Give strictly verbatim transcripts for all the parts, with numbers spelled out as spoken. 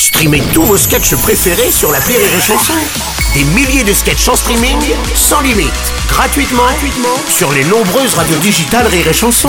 Streamez tous vos sketchs préférés sur l'appli Rire et Chanson. Des milliers de sketchs en streaming, sans limite, gratuitement, gratuitement sur les nombreuses radios digitales Rire et Chanson.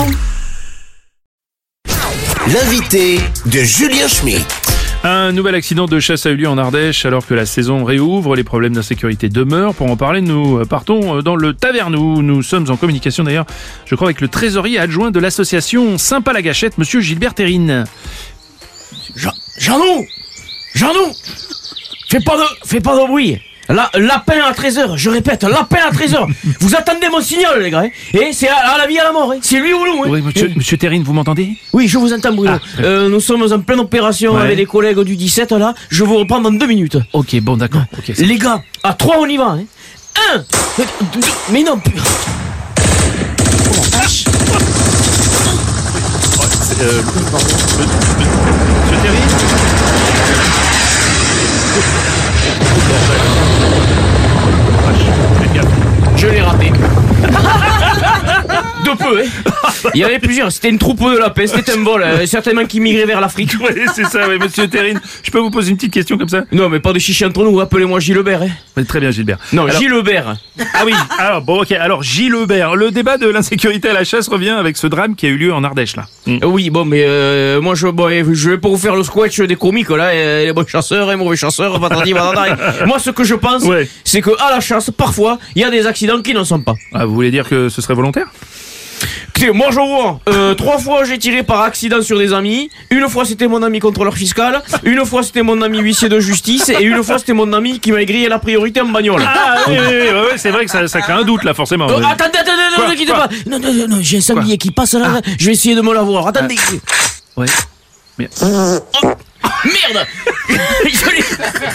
L'invité de Julien Schmitt. Un nouvel accident de chasse a eu lieu en Ardèche alors que la saison réouvre. Les problèmes d'insécurité demeurent. Pour en parler, nous partons dans le Tavernou. Nous sommes en communication d'ailleurs, je crois, avec le trésorier adjoint de l'association Saint-Pas-la-Gâchette, monsieur Gilbert Terrine. Jean, Jean-Nou Jean-Nou Fais pas de, fais pas de bruit. La, lapin à treize heures, je répète, lapin à treize heures. Vous attendez mon signal, les gars, hein. Et c'est à, à la vie à la mort, hein. C'est lui ou nous, hein. Oui, monsieur, monsieur Terrine, vous m'entendez? Oui, je vous entends, Bruno. Ah. Euh, nous sommes en pleine opération ouais. avec les collègues du dix-sept, là. Je vous reprends dans deux minutes. Ok, bon, d'accord. Okay, les gars, à trois, on y va, hein. Un, deux, mais non. Oh, vache. Euh, monsieur Terrine? Je l'ai raté. De peu, hein. Il y avait plusieurs, c'était une troupe de lapins, c'était un vol, euh, certainement qui migrait vers l'Afrique. Oui, c'est ça, oui, monsieur Terrine. Je peux vous poser une petite question comme ça? Non, mais pas de chichi entre nous, appelez-moi Gilbert, hein. Oui, très bien, Gilbert. Non, alors... Gilbert. Ah oui, alors, bon, ok, alors, Gilbert, le débat de l'insécurité à la chasse revient avec ce drame qui a eu lieu en Ardèche, là. Mm. Oui, bon, mais euh, moi, je, bon, je vais pas vous faire le sketch des comiques, là, euh, les bons chasseurs, les mauvais chasseurs, patati, patata. Moi, ce que je pense, ouais. c'est que à la chasse, parfois, il y a des accidents qui n'en sont pas. Ah, vous voulez dire que ce serait volontaire? Écoutez, moi je vois, euh, trois fois j'ai tiré par accident sur des amis, une fois c'était mon ami contrôleur fiscal, une fois c'était mon ami huissier de justice, et une fois c'était mon ami qui m'a grillé la priorité en bagnole. Ah oui, oui, oui, oui, oui c'est vrai que ça, ça crée un doute là, forcément. Euh, attendez, attendez, ne quittez pas. Non, non, non, non, j'ai un sanglier qui passe là, ah. je vais essayer de me l'avoir, attendez. Ah. Ouais. Mais... Oh. Merde. Je l'ai...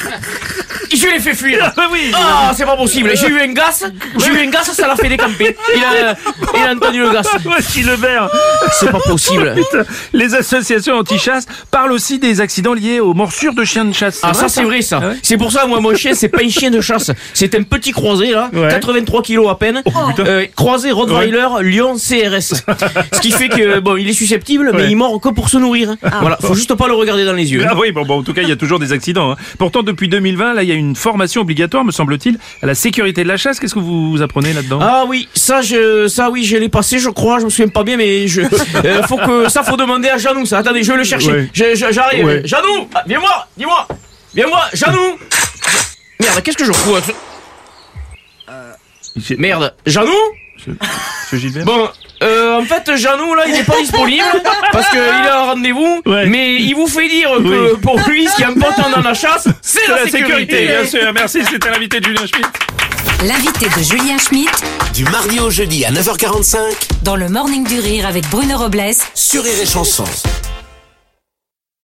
Je l'ai fait fuir. Ah oui. Ah, c'est pas possible. J'ai eu un gaz. J'ai eu un gaz, ça l'a fait décamper. Il a, il a entendu le gaz. Ouais, Gilbert. C'est pas possible. Putain. Les associations anti-chasse parlent aussi des accidents liés aux morsures de chiens de chasse. Ah, ça, c'est vrai, ça. Ah ouais, c'est pour ça, moi, mon chien, c'est pas un chien de chasse. C'est un petit croisé, là. Ouais. quatre-vingt-trois kilos à peine. Oh, euh, croisé Rottweiler, ouais. Lion, C R S. Ce qui fait que, bon, il est susceptible, ouais. mais il mord que pour se nourrir. Ah. Voilà. Faut juste pas le regarder dans les yeux. Ah oui, bon, bon, en tout cas, il y a toujours des accidents. Hein. Pourtant, depuis deux mille vingt, là, il y a une formation obligatoire, me semble-t-il, à la sécurité de la chasse. Qu'est-ce que vous apprenez là-dedans? Ah oui, ça, je, ça, oui, je l'ai passé, je crois. Je me souviens pas bien, mais je, euh, faut que, ça, faut demander à Janou, ça. Attendez, je vais le chercher. Ouais. Je, je, j'arrive. Ouais. Janou, viens-moi, dis-moi. Viens-moi, Janou. Merde, qu'est-ce que je fous? euh... Merde, Janou? Monsieur Gilbert? Bon, euh, en fait, Janou, là, il n'est pas disponible parce qu'il a un rendez-vous, ouais. mais il vous fait dire que oui. pour lui, ce qui est important dans la chasse, c'est, c'est la, la sécurité. sécurité. Bien sûr, merci, c'était l'invité de Julien Schmitt. L'invité de Julien Schmitt, du mardi au jeudi à neuf heures quarante-cinq, dans le Morning du Rire avec Bruno Robles, sur Rire et Chanson.